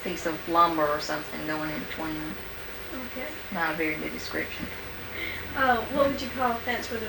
piece of lumber or something going in between them. Okay. Not a very good description. What would you call a fence where the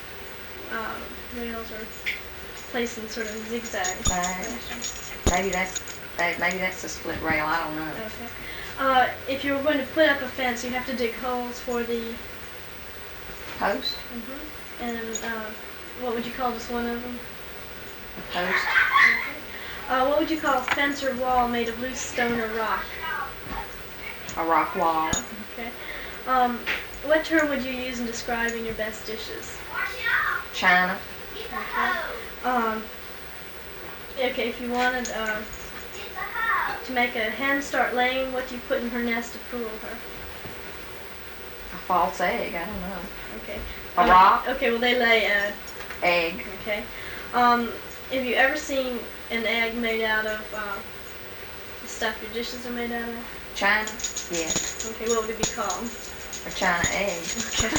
rails are placed in sort of zigzag fashion? Maybe that's the split rail. I don't know. Okay. If you were going to put up a fence, you have to dig holes for the Post? Mm-hmm. And what would you call just one of them? A post. Okay. What would you call a fence or wall made of loose stone or rock? A rock wall. Okay. What term would you use in describing your best dishes? China. Okay. Okay, if you wanted to make a hen start laying, what do you put in her nest to fool her? A false egg. I don't know. Okay. A rock. Okay, well they lay an egg. Okay. Have you ever seen an egg made out of the stuff your dishes are made out of? China? Yes. Okay, what would it be called? A China egg. Okay.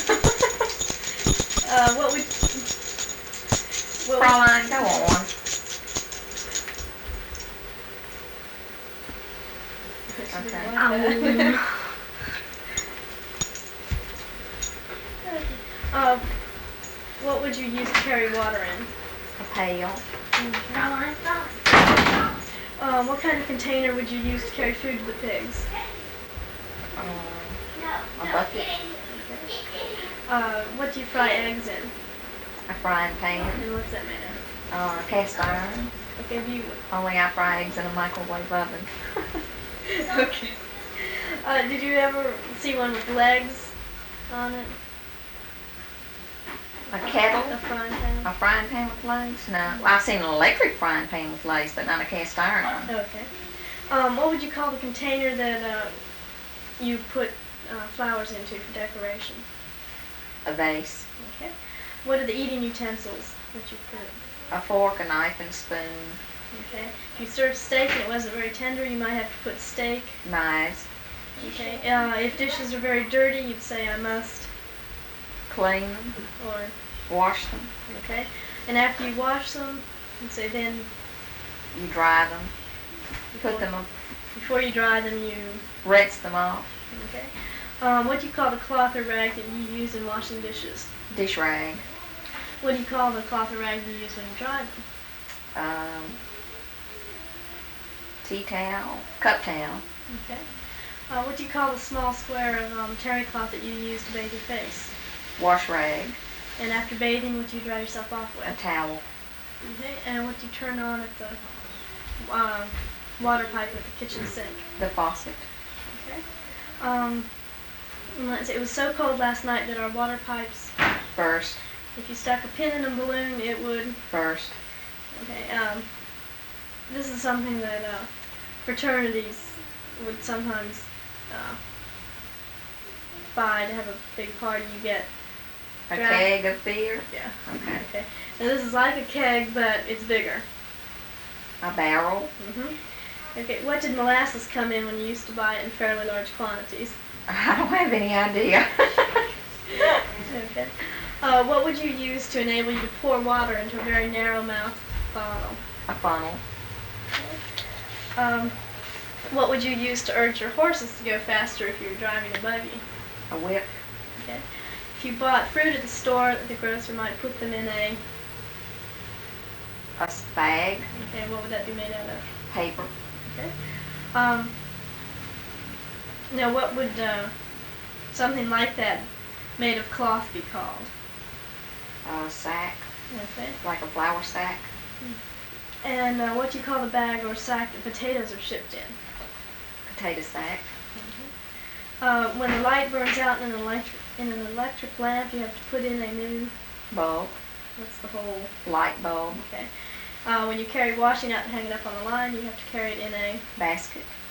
What would... Fraulein, go on. Okay. What would you use to carry water in? A pail. What kind of container would you use to carry food to the pigs? A bucket. What do you fry eggs in? A frying pan. And what's that made of? Cast iron. Okay, Only I fry eggs in a microwave oven. Okay. Did you ever see one with legs on it? A kettle? A frying pan? A frying pan with legs? No. Well, I've seen an electric frying pan with legs, but not a cast iron one. Okay. What would you call the container that you put flowers into for decoration? A vase. Okay. What are the eating utensils that you put? A fork, a knife, and a spoon. Okay. If you served steak and it wasn't very tender, you might have to put steak. Knives. Okay. If dishes are very dirty, you'd say I must clean them. Or wash them. Okay. And after you wash them, you'd say then you dry them. Put them up. Before you dry them, you rinse them off. Okay. What do you call the cloth or rag that you use in washing dishes? Dish rag. What do you call the cloth or rag you use when you dry them? Tea towel. Cup towel. Okay. What do you call the small square of terry cloth that you use to bathe your face? Wash rag. And after bathing, what do you dry yourself off with? A towel. Okay. And what do you turn on at the water pipe at the kitchen sink? The faucet. Okay. Let's see, it was so cold last night that our water pipes burst. If you stuck a pin in a balloon, it would burst. Okay. This is something that fraternities would sometimes buy to have a big party. You get a keg of beer. Yeah. Okay. Now this is like a keg, but it's bigger. A barrel. Okay. What did molasses come in when you used to buy it in fairly large quantities? I don't have any idea. Okay. What would you use to enable you to pour water into a very narrow mouth bottle? A funnel. Okay. What would you use to urge your horses to go faster if you were driving a buggy? A whip. Okay. If you bought fruit at the store, the grocer might put them in a bag. Okay, what would that be made out of? Paper. Okay. Now, what would something like that made of cloth be called? A sack. Okay. Like a flour sack. And what do you call the bag or sack that potatoes are shipped in? Potato sack. When the light burns out in an electric lamp, you have to put in a new bulb. What's the whole light bulb? Okay. When you carry washing out to hang it up on the line, you have to carry it in a basket.